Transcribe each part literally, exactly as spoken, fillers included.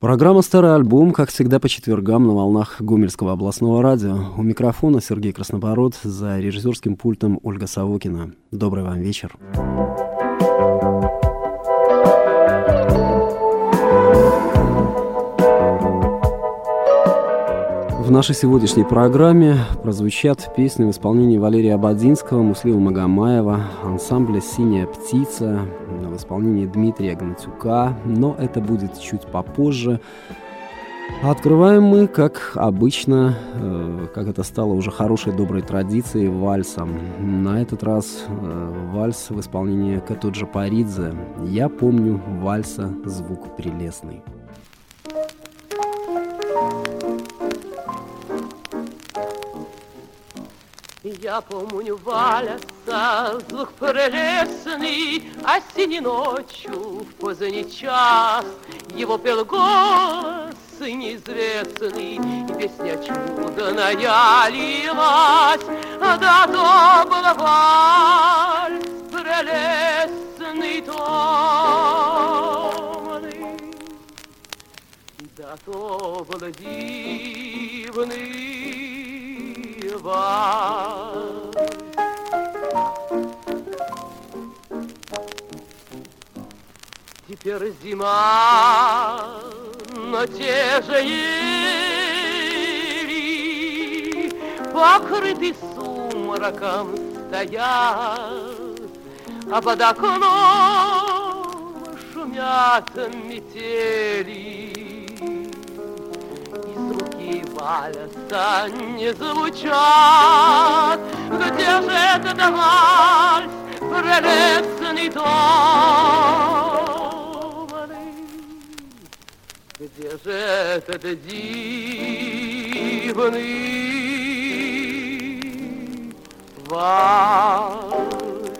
Программа «Старый альбом», как всегда, по четвергам на волнах Гомельского областного радио. У микрофона Сергей Краснобород, за режиссерским пультом Ольга Савокина. Добрый вам вечер. В нашей сегодняшней программе прозвучат песни в исполнении Валерия Ободзинского, Муслима Магомаева, ансамбля «Синяя птица», в исполнении Дмитрия Гнатюка, но это будет чуть попозже. Открываем мы, как обычно, э, как это стало уже хорошей доброй традицией, вальсом. На этот раз э, вальс в исполнении Кето Джапаридзе. «Я помню вальса звук прелестный». Я помню вальса звук прелестный, осенней ночью в поздний час его пел голос неизвестный, и песня чудная лилась, да то был вальс прелестный томный, да то был дивный вальс. Теперь зима, но те же ели, покрыты сумраком стоят, а под окном шумят метели. Вальса не звучат, где же этот вальс прелестный томный, где же этот дивный вальс?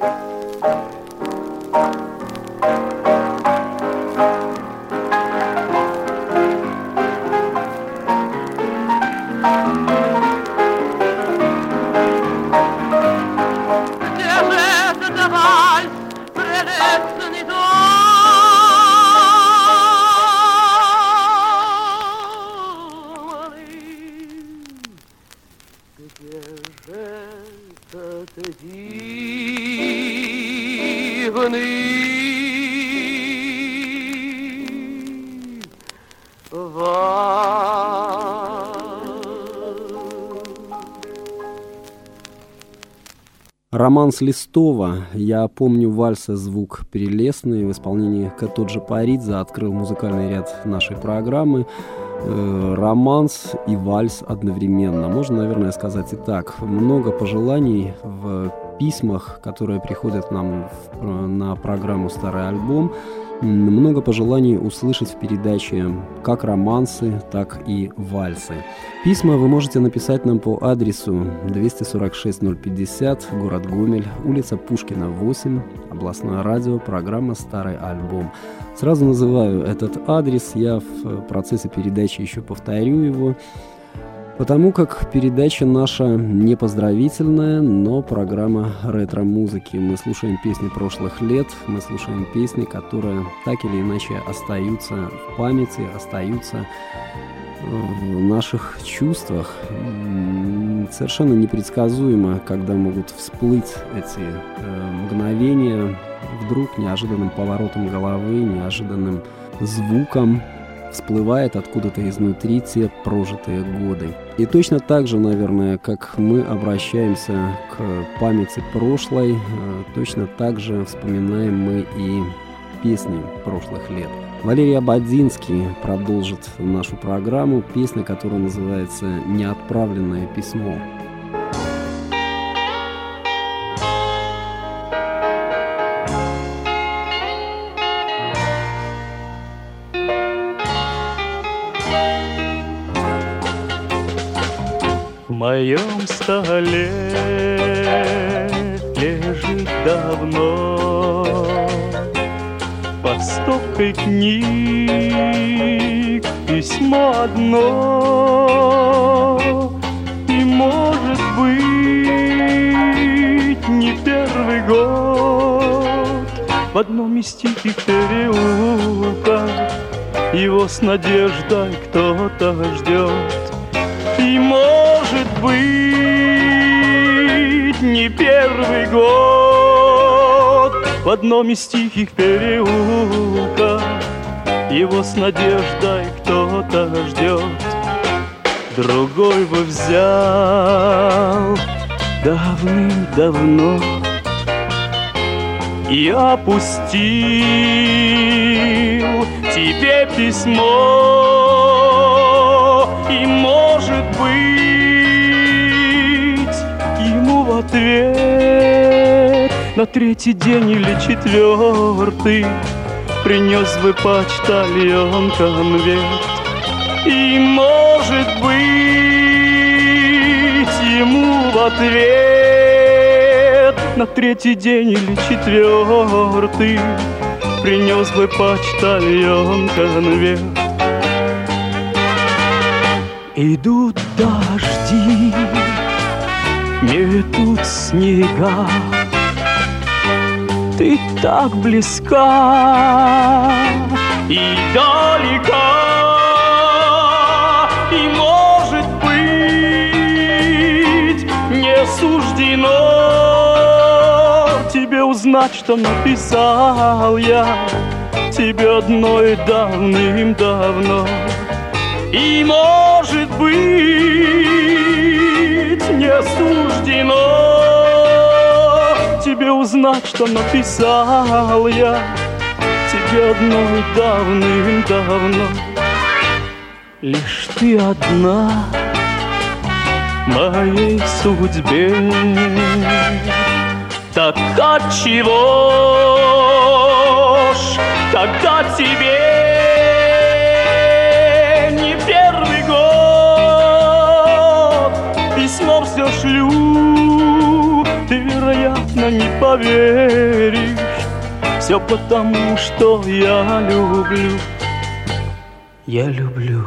Романс Листова «Я помню вальса звук прелестный» в исполнении Кето Джапаридзе открыл музыкальный ряд нашей программы. Э, романс и вальс одновременно. Можно, наверное, сказать и так. Много пожеланий в письмах, которые приходят нам в, на программу «Старый альбом». Много пожеланий услышать в передаче как романсы, так и вальсы. Письма вы можете написать нам по адресу двести сорок шесть ноль пятьдесят, город Гомель, улица Пушкина, восемь, областное радио, программа «Старый альбом». Сразу называю этот адрес, я в процессе передачи еще повторю его, потому как передача наша не поздравительная, но программа ретро-музыки. Мы слушаем песни прошлых лет, мы слушаем песни, которые так или иначе остаются в памяти, остаются в наших чувствах. Совершенно непредсказуемо, когда могут всплыть эти э, мгновения, вдруг неожиданным поворотом головы, неожиданным звуком всплывает откуда-то изнутри те прожитые годы. И точно так же, наверное, как мы обращаемся к памяти прошлой, точно так же вспоминаем мы и песни прошлых лет. Валерий Ободзинский продолжит нашу программу. Песня, которая называется «Неотправленное письмо». В моем столе лежит давно под стопкой книг письмо одно, и, может быть, не первый год в одном из тихих переулков его с надеждой кто-то ждет. И может быть не первый год в одном из тихих переулков его с надеждой кто-то ждет. Другой бы взял давным-давно и опустил тебе письмо, и, может быть, ему в ответ на третий день или четвертый принес бы почтальон конверт. И, может быть, ему в ответ на третий день или четвертый принес бы почтальон конверт. Идут дожди, метут снега, ты так близка и далека. И, может быть, не суждено тебе узнать, что написал я тебе одной давным-давно. И, может быть, не суждено тебе узнать, что написал я тебе одной давным-давно. Лишь ты одна в моей судьбе. Так отчего ж тогда тебе не первый год письмо все шлю? Ты, вероятно, не поверишь. Все потому, что я люблю. Я люблю.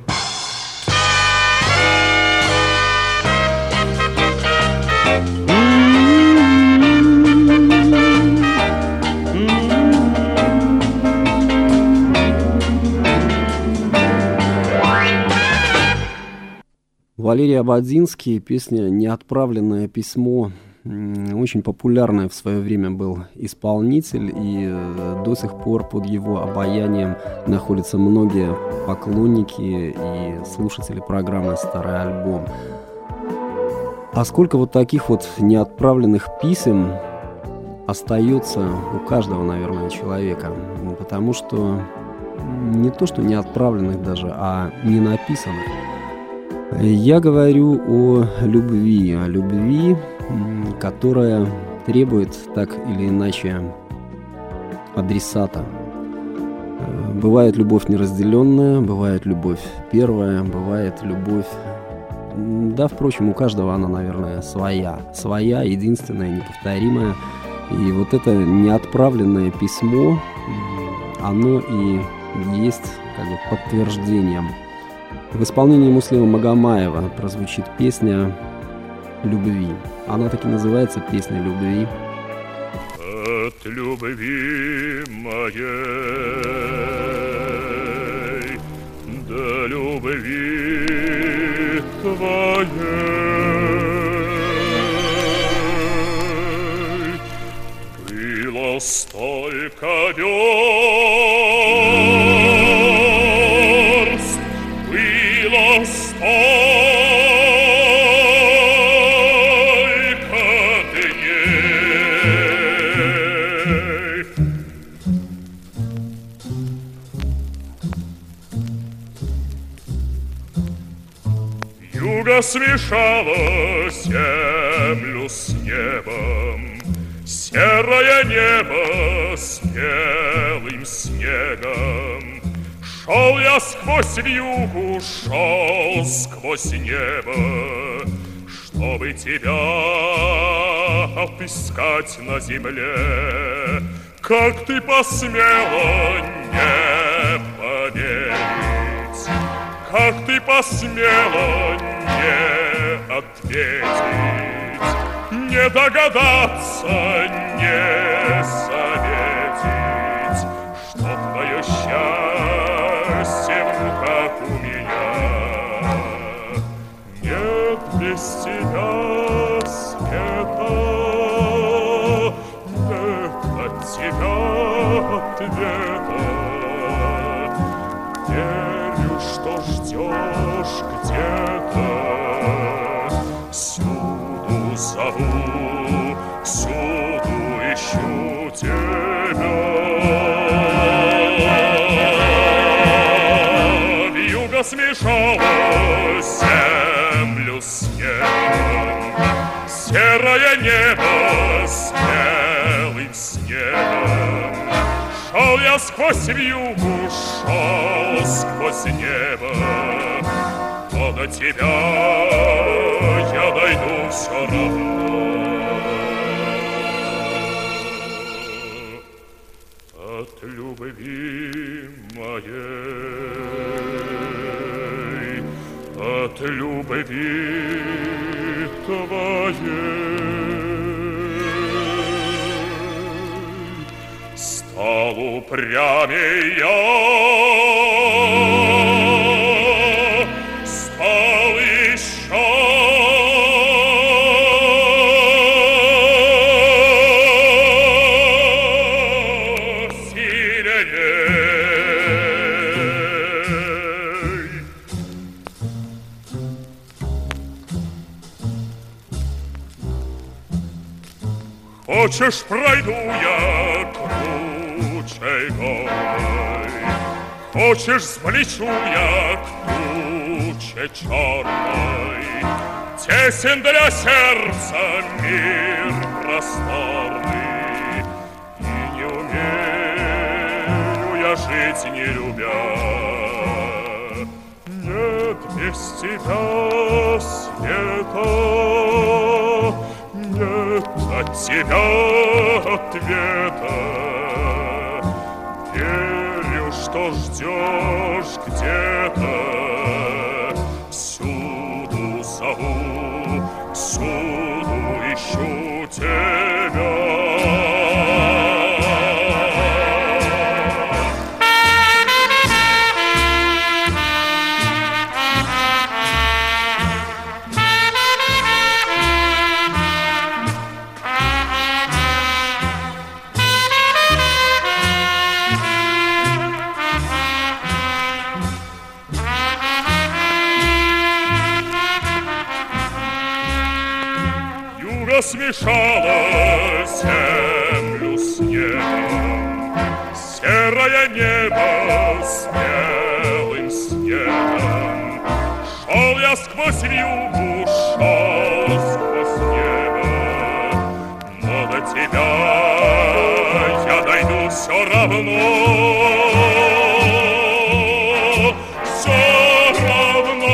Валерий Ободзинский, песня «Неотправленное письмо». Очень популярный в свое время был исполнитель, и до сих пор под его обаянием находятся многие поклонники и слушатели программы «Старый альбом». А сколько вот таких вот неотправленных писем остается у каждого, наверное, человека. Потому что не то, что неотправленных даже, а не написанных. Я говорю о любви, о любви, которая требует так или иначе адресата. Бывает любовь неразделенная, бывает любовь первая, бывает любовь... Да, впрочем, у каждого она, наверное, своя. Своя, единственная, неповторимая. И вот это неотправленное письмо, оно и есть как бы подтверждением. В исполнении Муслима Магомаева прозвучит песня «Любви». Она так и называется «Песня любви». От любви моей до любви твоей было столько верст, было столько дней. Юго смешало землю с небом, серое небо с белым снегом. Шел я сквозь вьюгу, шел сквозь небо, чтобы тебя отыскать на земле. Как ты посмела не поверить, как ты посмела не ответить, не догадаться, не заметить, что твое счастье ждешь где-то. Всюду зову, всюду ищу тебя. Вьюга смешала землю с небом, серое небо с белым снегом. Шел я сквозь вьюгу, шел сквозь небо, но до тебя я дойду все равно. От любви моей, от любви твоей стал упрямей я, стал еще сильней. Хочешь, пройду я кручей горой, хочешь, сплечу я к туче черной. Тесен для сердца мир просторный, и не умею я жить, не любя. Нет без тебя света, нет от тебя ответа. Верю, что ждешь где-то. Всюду зову, всюду ищу тебя. Смешала землю с небом, серое небо с белым снегом. Шел я сквозь вьюгу, шел сквозь небо, но до тебя я дойду все равно. Все равно.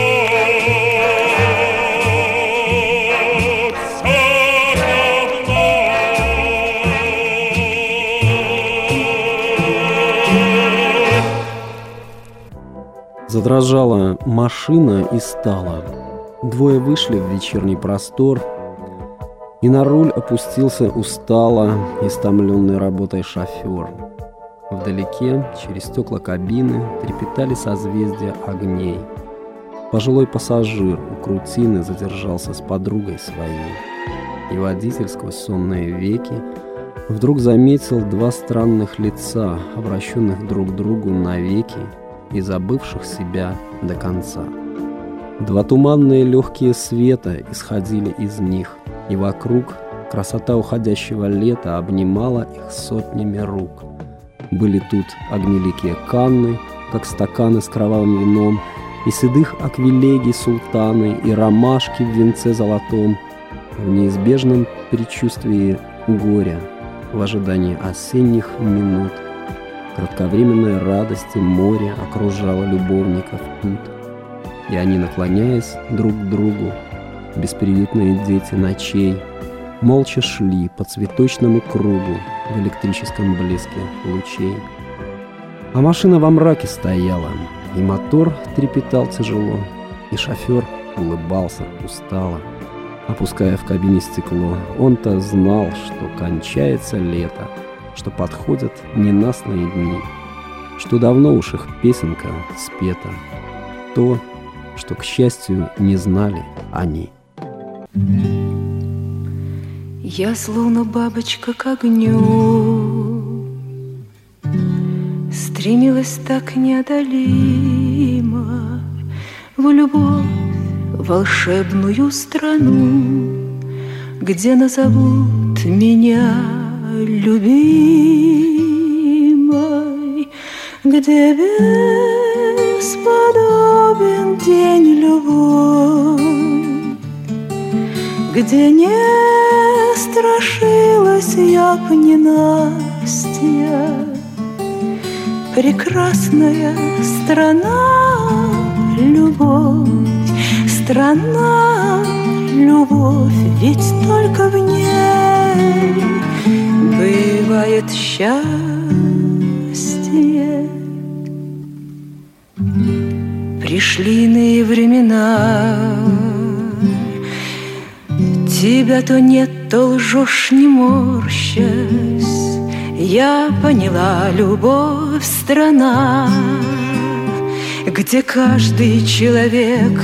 Задрожала машина и стала. Двое вышли в вечерний простор, и на руль опустился устало, истомленный работой шофер. Вдалеке, через стекла кабины, трепетали созвездия огней. Пожилой пассажир у крутины задержался с подругой своей, и водитель сквозь сонные веки вдруг заметил два странных лица, обращенных друг к другу навеки и забывших себя до конца. Два туманные легкие света исходили из них, и вокруг красота уходящего лета обнимала их сотнями рук. Были тут огнеликие канны, как стаканы с кровавым вином, и седых аквилегий султаны, и ромашки в венце золотом, в неизбежном предчувствии горя, в ожидании осенних минут. Кратковременной радости море окружало любовников тут, и они, наклоняясь друг к другу, бесприютные дети ночей, молча шли по цветочному кругу в электрическом блеске лучей. А машина во мраке стояла, и мотор трепетал тяжело, и шофер улыбался устало, опуская в кабине стекло. Он-то знал, что кончается лето, что подходят ненастные дни, что давно уж их песенка спета, то, что, к счастью, не знали они. Я словно бабочка к огню, стремилась так неодолимо в в любовь волшебную страну, где назовут меня любимой, где бесподобен день любой, где не страшилась я б ненастья. Прекрасная страна, любовь, страна, любовь, ведь только в ней бывает счастье. Пришли иные времена, тебя то нет, то лжешь, не морщась. Я поняла, любовь — страна, где каждый человек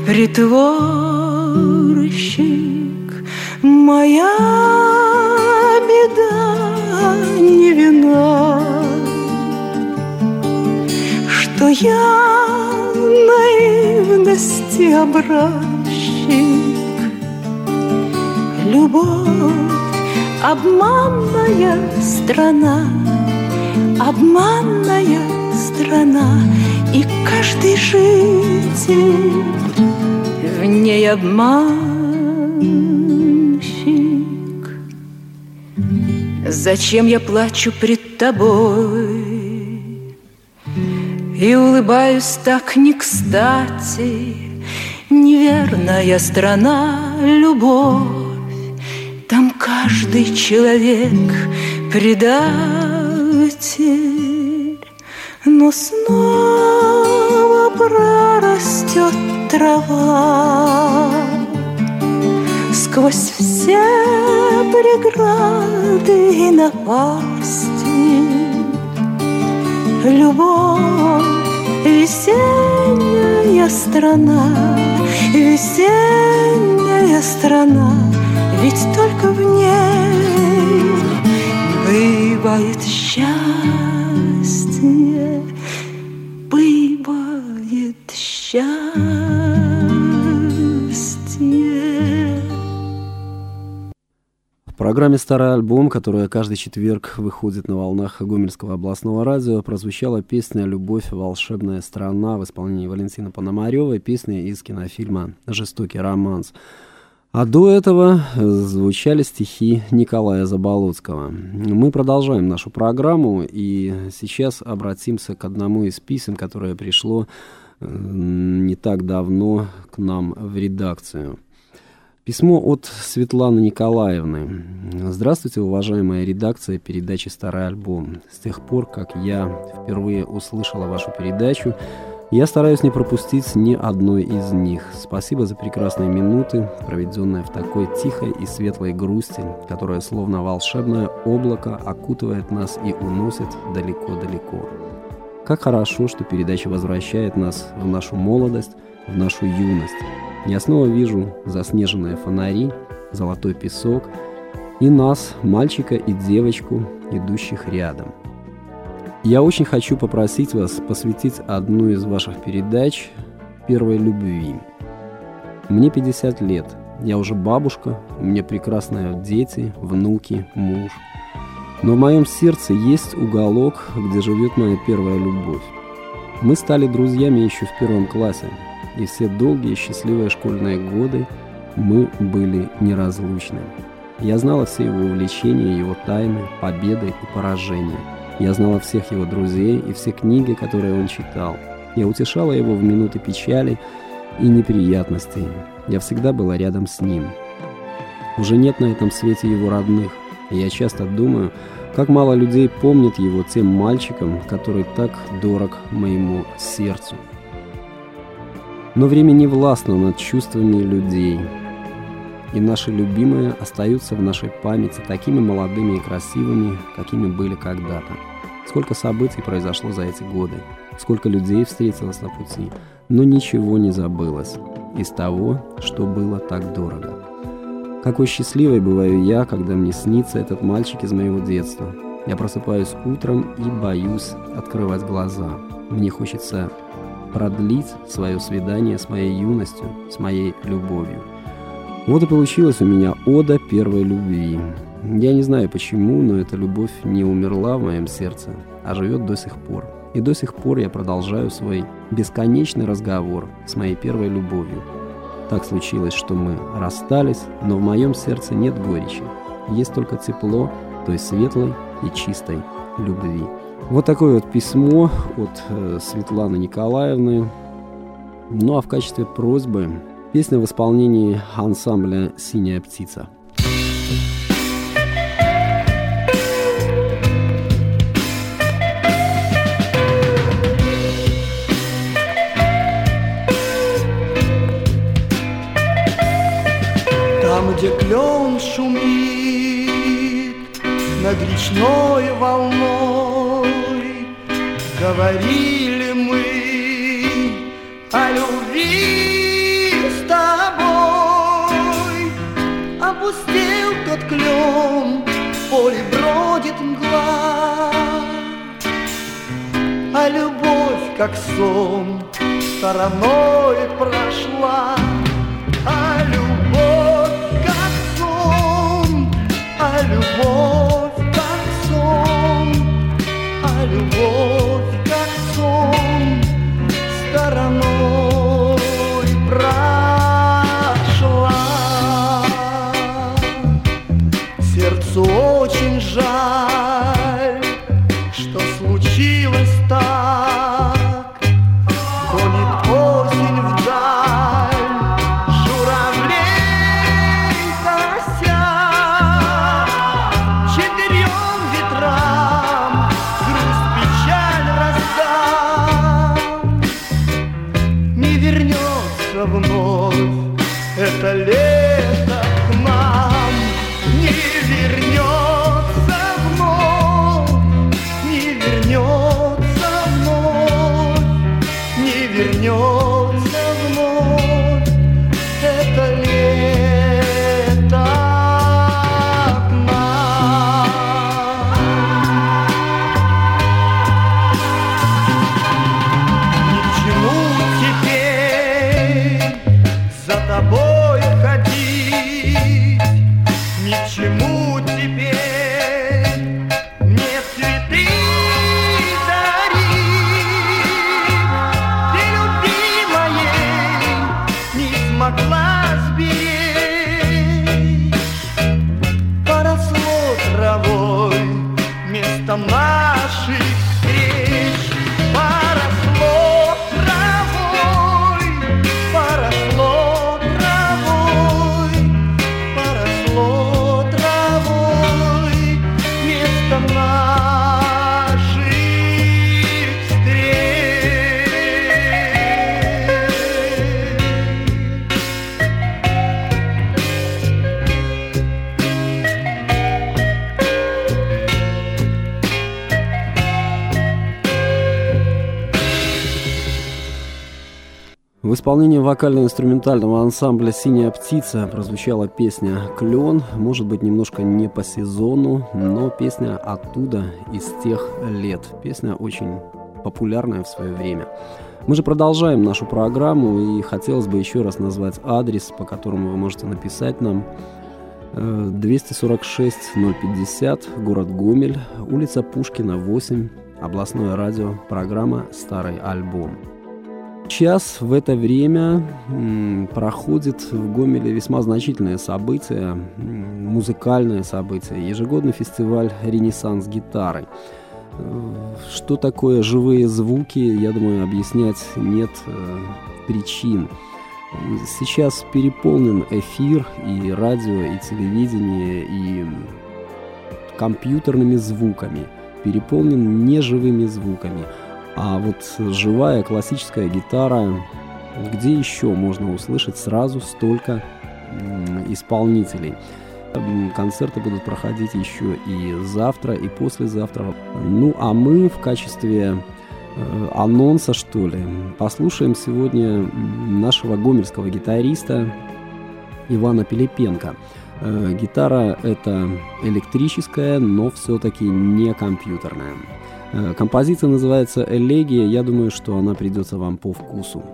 притворщик. Моя беда не вина, что я наивности образчик. Любовь — обманная страна, обманная страна, и каждый житель в ней обманщик. Зачем я плачу пред тобой и улыбаюсь так не кстати? Неверная страна, любовь, там каждый человек предатель, но снова прорастет трава сквозь все преграды и напасти. Любовь — весенняя страна, весенняя страна, ведь только в ней бывает счастье, бывает счастье. В программе «Старый альбом», которая каждый четверг выходит на волнах Гомельского областного радио, прозвучала песня «Любовь. Волшебная страна» в исполнении Валентины Пономаревой, песня из кинофильма «Жестокий романс». А до этого звучали стихи Николая Заболоцкого. Мы продолжаем нашу программу, и сейчас обратимся к одному из писем, которое пришло не так давно к нам в редакцию. Письмо от Светланы Николаевны. Здравствуйте, уважаемая редакция передачи «Старый альбом». С тех пор, как я впервые услышала вашу передачу, я стараюсь не пропустить ни одной из них. Спасибо за прекрасные минуты, проведенные в такой тихой и светлой грусти, которая словно волшебное облако окутывает нас и уносит далеко-далеко. Как хорошо, что передача возвращает нас в нашу молодость, в нашу юность. Я снова вижу заснеженные фонари, золотой песок и нас, мальчика и девочку, идущих рядом. Я очень хочу попросить вас посвятить одну из ваших передач первой любви. Мне пятьдесят лет, я уже бабушка, у меня прекрасные дети, внуки, муж. Но в моем сердце есть уголок, где живет моя первая любовь. Мы стали друзьями еще в первом классе, и все долгие счастливые школьные годы мы были неразлучны. Я знала все его увлечения, его тайны, победы и поражения. Я знала всех его друзей и все книги, которые он читал. Я утешала его в минуты печали и неприятностей. Я всегда была рядом с ним. Уже нет на этом свете его родных, и я часто думаю, как мало людей помнит его тем мальчиком, который так дорог моему сердцу. Но время не властно над чувствами людей, и наши любимые остаются в нашей памяти такими молодыми и красивыми, какими были когда-то. Сколько событий произошло за эти годы, сколько людей встретилось на пути, но ничего не забылось из того, что было так дорого. Какой счастливой бываю я, когда мне снится этот мальчик из моего детства. Я просыпаюсь утром и боюсь открывать глаза. Мне хочется продлить свое свидание с моей юностью, с моей любовью. Вот и получилась у меня ода первой любви. Я не знаю почему, но эта любовь не умерла в моем сердце, а живет до сих пор. И до сих пор я продолжаю свой бесконечный разговор с моей первой любовью. Так случилось, что мы расстались, но в моем сердце нет горечи. Есть только тепло той светлой и чистой любви. Вот такое вот письмо от э, Светланы Николаевны. Ну а в качестве просьбы песня в исполнении ансамбля «Синяя птица». Там, где клен шумит над речной волной, говорили мы о любви с тобой. Опустел тот клен, в поле бродит мгла, а любовь, как сон, стороной прошла. А любовь, как сон, а любовь, как сон, а любовь, как сон, стороной прошла. Сердцу очень жаль, что случилось так. Гонит осень вдаль журавлей кося. Четырем ветрам грусть, печаль раздам. Не вернется вновь это лето к нам. Не вернется вновь, не вернется вновь, не вернется вновь это лето к нам. Ни к чему теперь за тобой ходить, ни к чему теперь мне цветы дарить. Ты любви моей не смогла сберечь. Поросло травой место наших встреч. Поросло травой, поросло травой, поросло травой место наших В исполнении вокально-инструментального ансамбля «Синяя птица» прозвучала песня «Клен». Может быть, немножко не по сезону, но песня оттуда, из тех лет. Песня очень популярная в свое время. Мы же продолжаем нашу программу, и хотелось бы еще раз назвать адрес, по которому вы можете написать нам. двести сорок шесть ноль пятьдесят, город Гомель, улица Пушкина, восемь, областное радио, программа «Старый альбом». Сейчас в это время м, проходит в Гомеле весьма значительное событие, м, музыкальное событие, ежегодный фестиваль «Ренессанс гитары». Что такое живые звуки, я думаю, объяснять нет э, причин. Сейчас переполнен эфир и радио, и телевидение, и компьютерными звуками, переполнен неживыми звуками. А вот живая классическая гитара, где еще можно услышать сразу столько м, исполнителей? Концерты будут проходить еще и завтра, и послезавтра. Ну, а мы в качестве э, анонса, что ли, послушаем сегодня нашего гомельского гитариста Ивана Пилипенко. Э, гитара эта электрическая, но все-таки не компьютерная. Композиция называется «Элегия». Я думаю, что она придется вам по вкусу.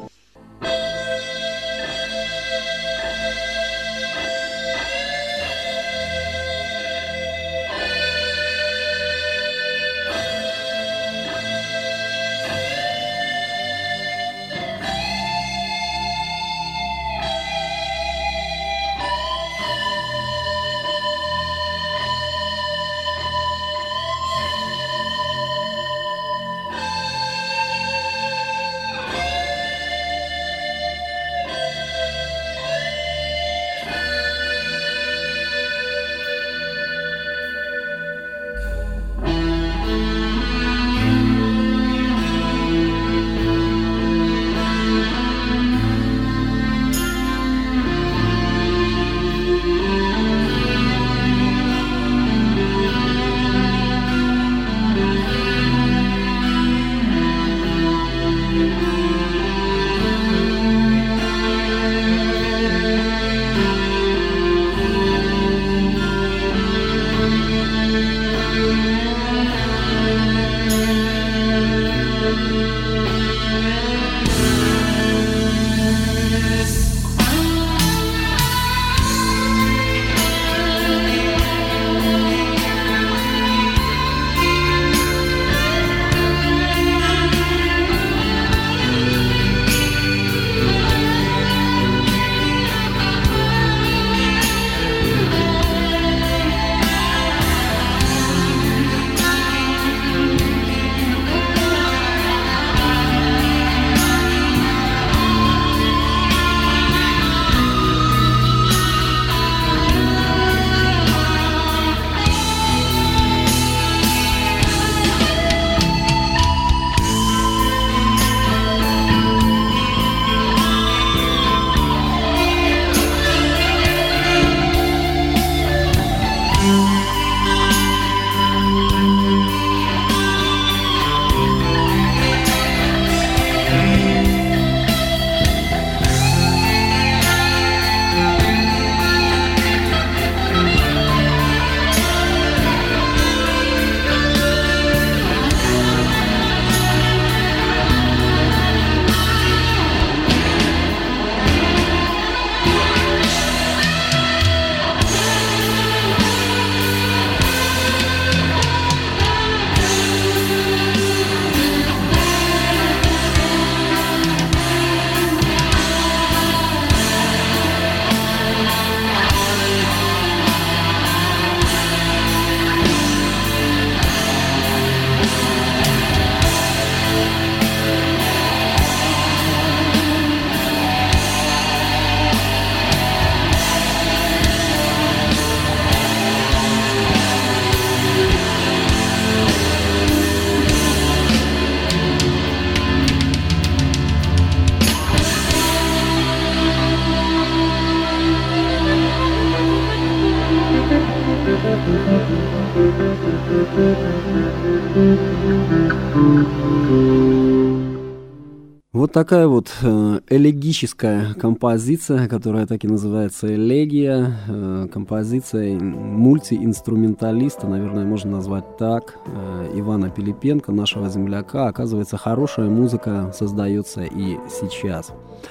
Вот такая вот элегическая композиция, которая так и называется «Элегия», композиция мультиинструменталиста, наверное, можно назвать так, Ивана Пилипенко, нашего земляка. Оказывается, хорошая музыка создается и сейчас.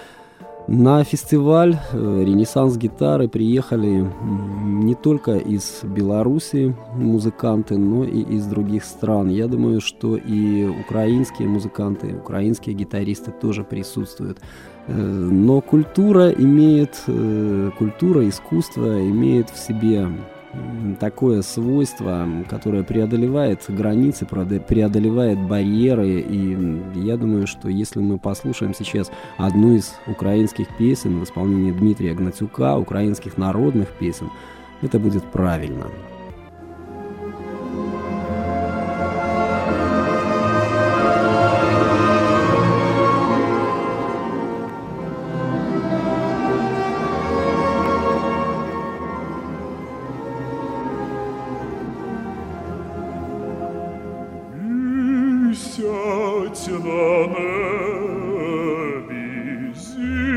На фестиваль «Ренессанс гитары» приехали не только из Беларуси музыканты, но и из других стран. Я думаю, что и украинские музыканты, украинские гитаристы тоже присутствуют. Но культура имеет, культура, искусство имеет в себе такое свойство, которое преодолевает границы, преодолевает барьеры. И я думаю, что если мы послушаем сейчас одну из украинских песен в исполнении Дмитрия Гнатюка, украинских народных песен, это будет правильно.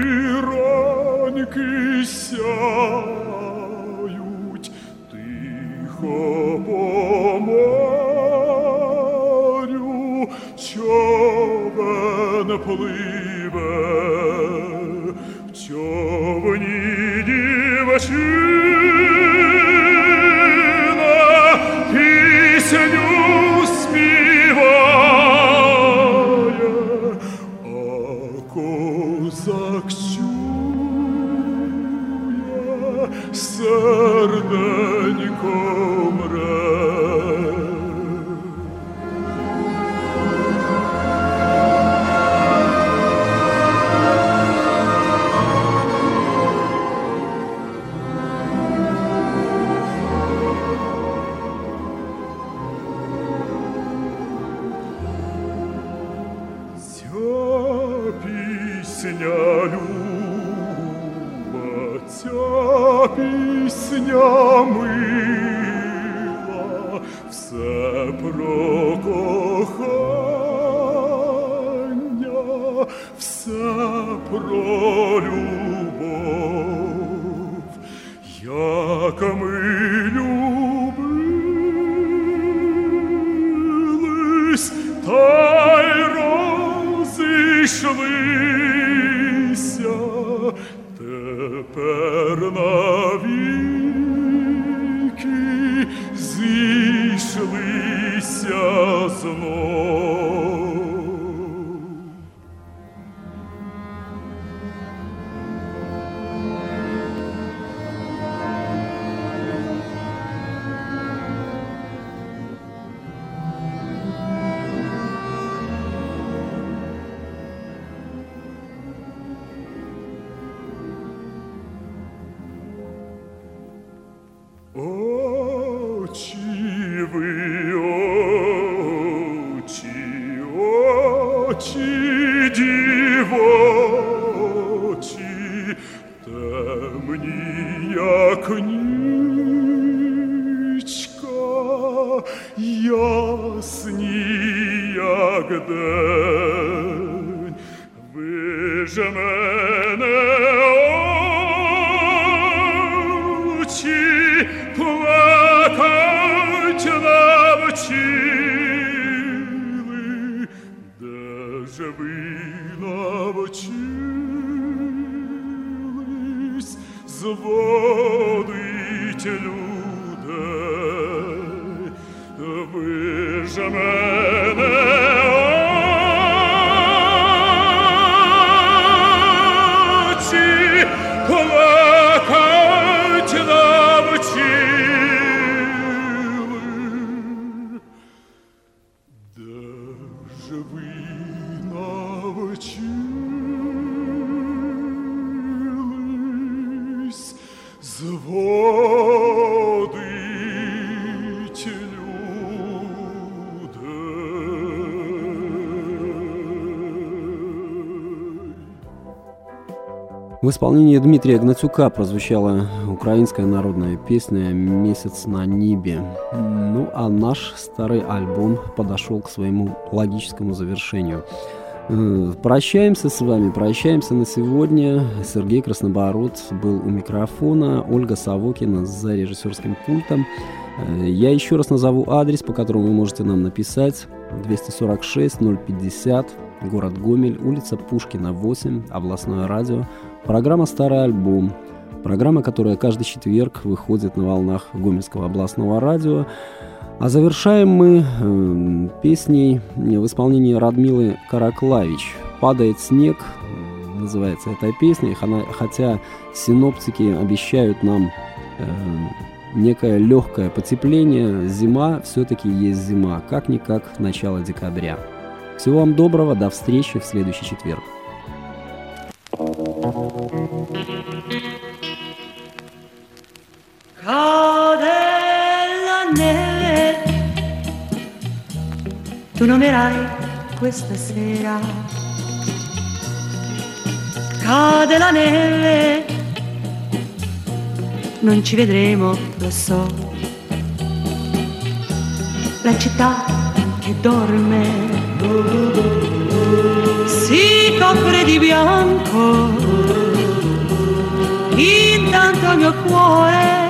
Сяють, ти пливе в човні дівчина, пісню співає, а козак чує, серденько мре. Пісня мила, все про кохання, все про любов, як ми любились, та й розійшлися. Тепер навіки зійшлися знов. Очі ви, очі, очі дівочі, темні, як нічка, ясні, як день. Ви ж мене очі плакать навчили, де ж ви навчились зводить людей? Ви ж мене очі плакать навчили, де ж ви навчились зводить людей? В исполнении Дмитрия Гнатюка прозвучала украинская народная песня «Месяц на небе». Ну, а наш старый альбом подошел к своему логическому завершению. Прощаемся с вами, прощаемся на сегодня. Сергей Краснобород был у микрофона, Ольга Савокина за режиссерским пультом. Я еще раз назову адрес, по которому вы можете нам написать. двести сорок шесть ноль пятьдесят, город Гомель, улица Пушкина, восемь, областное радио. Программа «Старый альбом». Программа, которая каждый четверг выходит на волнах Гомельского областного радио. А завершаем мы э, песней в исполнении Радмилы Караклавич «Падает снег», называется эта песня, хотя синоптики обещают нам э, некое легкое потепление, зима все-таки есть зима, как-никак начало декабря. Всего вам доброго, до встречи в следующий четверг. Cade la neve, tu non verai questa sera. Cade la neve, non ci vedremo, lo so. La città che dorme si copre di bianco, intanto il mio cuore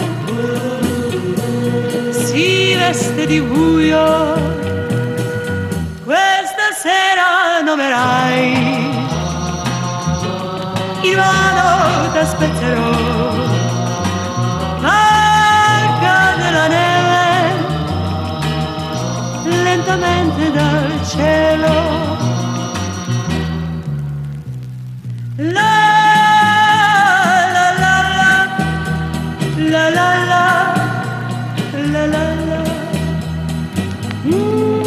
si veste di buio. Questa sera non verrai invano t'aspetterò. Ma cade la neve lentamente dal cielo. La la la la la la la la la la. Mm.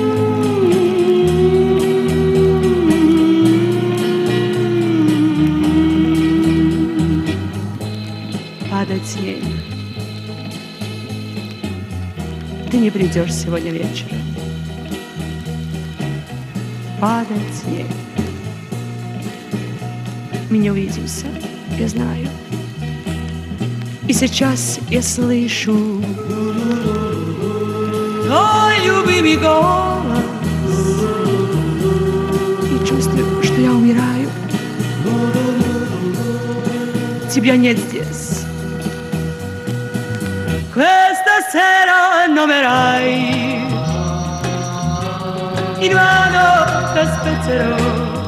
Падать снег. Ты не придешь сегодня вечером. Падать снег. Мы не увидимся, я знаю. И сейчас я слышу твой любимый голос и чувствую, что я умираю. Тебя нет здесь. Questa sera non verrai, invano t'aspetterò,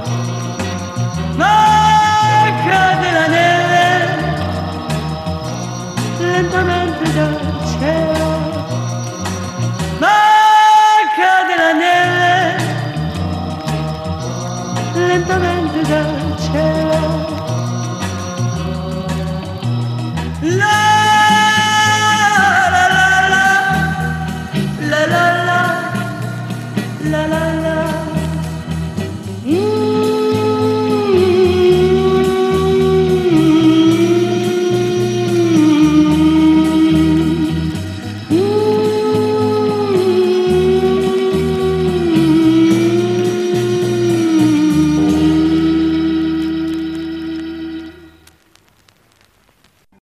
ma cade la neve lentamente dal cielo, ma cade la neve lentamente dal cielo. La la la la la la la la